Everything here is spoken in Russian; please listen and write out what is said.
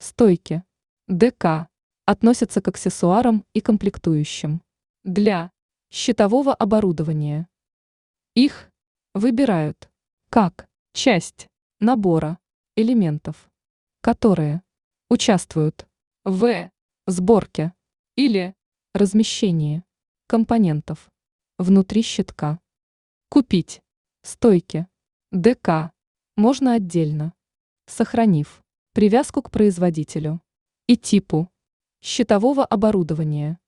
Стойки ДК относятся к аксессуарам и комплектующим для щитового оборудования. Их выбирают как часть набора элементов, которые участвуют в сборке или размещении компонентов внутри щитка. Купить стойки ДК можно отдельно, сохранив привязку к производителю и типу щитового оборудования.